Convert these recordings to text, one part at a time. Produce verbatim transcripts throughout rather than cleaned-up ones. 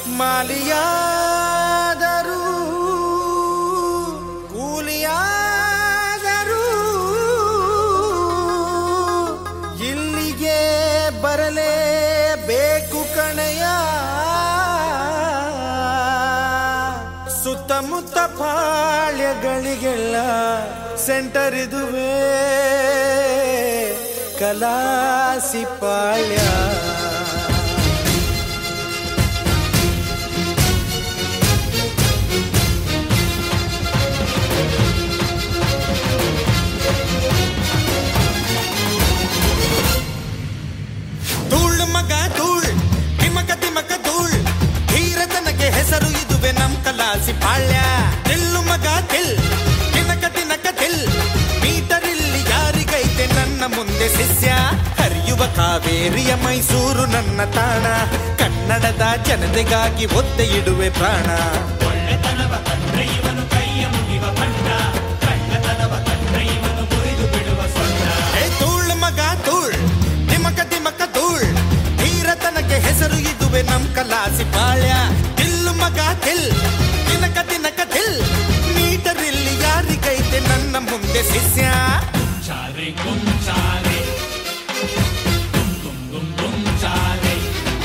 ಮಾಲಿಯಾದರೂ ಕೂಲಿಯಾದರೂ ಇಲ್ಲಿಗೆ ಬರಲೇಬೇಕು ಕಣೆಯ. ಸುತ್ತಮುತ್ತ ಪಾಳ್ಯಗಳಿಗೆಲ್ಲ ಸೆಂಟರ್ ಇದುವೇ ಕಲಾಸಿ ಪಾಳ್ಯ. ಧೂಳ್ ಮಗ ಧೂಳ್ ತಿಮಕ ತಿಮಕ ಧೂಳ್ ಧೀರತನಕ್ಕೆ ಹೆಸರು ಇದುವೆ ನಮ್ ಕಲಾಸಿ ಪಾಳ್ಯ. ತಿಲ್ಲು ಮಗ ತಿಲ್ ತಿನಕ ತಿನಕ ತಿಲ್ ಮೀಟರ್ ಇಲ್ಲಿ ಯಾರಿಗೈತೆ ನನ್ನ ಮುಂದೆ ಶಿಷ್ಯ. ಹರಿಯುವ ಕಾವೇರಿಯ ಮೈಸೂರು ನನ್ನ ತಾಣ, ಕನ್ನಡದ ಜನತೆಗಾಗಿ ಒತ್ತೆ ಇಡುವೆ ಪ್ರಾಣ. ಒಳ್ಳೆತನವ ಕಂಡ್ರೆ ಇವನು ಕೈಯ ಮುಗಿವ ಬಂಡ, ಕಳ್ಳತನವ ಕಂಡ್ರೆ ಇವನು ಮುರಿದು ಬಿಡುವ ಸೊಂಡ. ಏ ಧೂಳ್ ಮಗ ಧೂಳ್ ತಿಮಕ ತಿಮಕ ಧೂಳ್ ಧೀರತನಕ್ಕೆ ಹೆಸರು ಇದುವೆ ನಮ್ ಕಲಾಸಿ ಪಾಳ್ಯ. ತಿಲ್ಲು ಮಗ ತಿಲ್ ತಿನಕ ತಿನಕ ತಿಲ್ ಮೀಟರ್ ಇಲ್ಲಿ ಯಾರಿಗೈತೆ ನನ್ನ ಮುಂದೆ ಶಿಷ್ಯ. ಚಾರೆ ಗುಂಚಾರೆ ಗುಂ ಗುಂ ಗುಂ ಗುಂಚಾರೆ.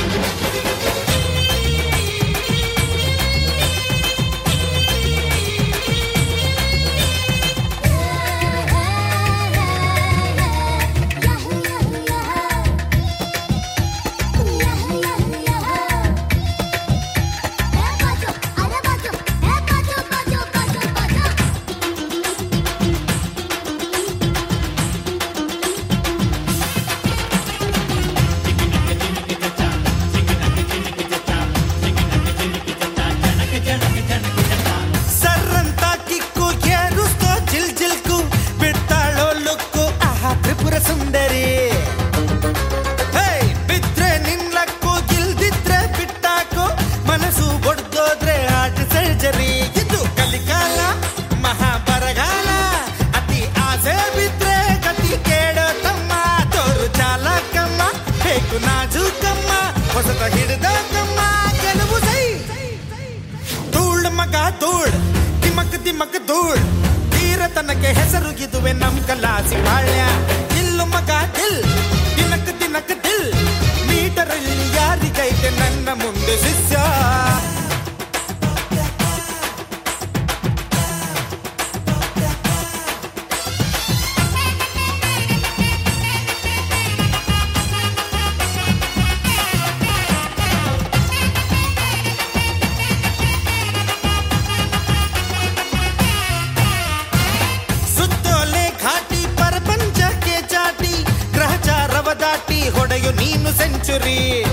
ಸುಂದರಿ ಹೇ ಬಿದ್ರೆ ನಿನ್ಲಕ್ಕೂ ಗಿಲ್ದಿದ್ರೆ ಬಿಟ್ಟಾಕೋ, ಮನಸ್ಸು ಬಡ್ದೋದ್ರೆ ಆರ್ಟ್ ಸರ್ಜರಿ. ಇದು ಕಲಿಕಾಲ ಮಹಾ ಬರಗಾಲ, ಅತಿ ಆಸೆ ಬಿದ್ರೆ ಗತಿ ಕೇಳೋ ತಮ್ಮ. ತೋರು ಚಾಲಕಮ್ಮ ಬೇಕು ನಾಜೂಕಮ್ಮ, ಹೊಸದ ಹಿಡಿದ ಕಮ್ಮ ಗೆಲುವು ಸೈ. ಧೂಳ್ ಮಗ ಧೂಳ್ ತಿಮಕ್ ತಿಮಕ್ ಧೂಳ್ ಧೀರತನಕ್ಕೆ ಹೆಸರು ಇದುವೆ ನಮ್ ಕಲಾಸಿ ಪಾಳ್ಯ. ತಿಲ್ಲು ಮಗ ತಿಲ್ ತಿನಕ್ ತಿನಕ್ ತಿಲ್ ಮೀಟರ್ ಇಲ್ಲಿ ಯಾರಿಗೈತೆ ನನ್ನ ಮುಂದೆ ಶಿಷ್ಯ. ಹೊಡೆಯು ನೀನು ಸೆಂಚುರಿ.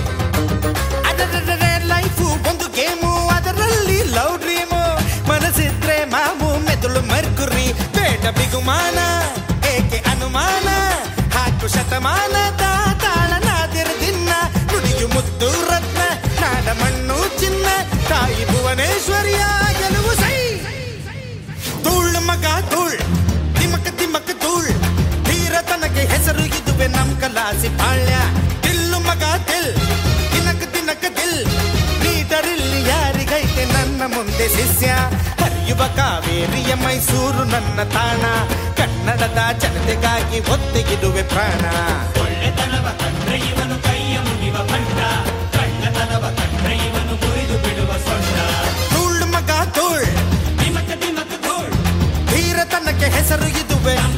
ಅದರ ಲೈಫು ಒಂದು ಗೇಮು, ಅದರಲ್ಲಿ ಲವ್ ಡ್ರೀಮು. ಮನಸ್ಸಿದ್ರೆ ಮಾಮು ಮೆದುಳು ಮರ್ಕುರಿ. ಬೇಡ ಬಿಗುಮಾನ ಏಕೆ ಅನುಮಾನ, ಹಾಕು ಶತಮಾನದ ತಾಳನಾದಿರ ದಿನ. ನುಡಿಯು ಮುದ್ದು ರತ್ನ ನಾಡ ಮಣ್ಣು ಚಿನ್ನ, ತಾಯಿ ಭುವನೇಶ್ವರಿಯ ಗೆಲುವು ಸೈ. ಧೂಳ್ ಮಗ ಧೂಳ್ ತಿಮಕ ತಿಮಕ ಧೂಳ್ ಧೀರತನಕ್ಕೆ ಹೆಸರು ಇದುವೆ ನಮ್ ಕಲಾಸಿ ಪಾಳ್ಯ. ತಿಲ್ಲು ಮಗ ತಿಲ್ ತಿನಕ ತಿನಕ ತಿಲ್ ಮೀಟರ್ ಇಲ್ಲಿ ಯಾರಿಗೈತೆ ನನ್ನ ಮುಂದೆ ಶಿಷ್ಯ. ಹರಿಯುವ ಕಾವೇರಿಯ ಮೈಸೂರು ನನ್ನ ತಾಣ, ಕನ್ನಡದ ಜನತೆಗಾಗಿ ಒತ್ತೆ ಇಡುವೆ ಪ್ರಾಣ. ಒಳ್ಳೆತನವ ಕಂಡ್ರೆ ಇವನು ಕೈಯ ಮುಗಿವ ಬಂಡ, ಕಳ್ಳತನವ ಕಂಡ್ರೆ ಇವನು ಮುರಿದು ಬಿಡುವ ಸೊಂಡ. ಧೂಳ್ ಮಗ ಧೂಳ್ ತಿಮಕ ತಿಮಕ ಧೂಳ್ ಧೀರತನಕ್ಕೆ ಹೆಸರು ಇದುವೆ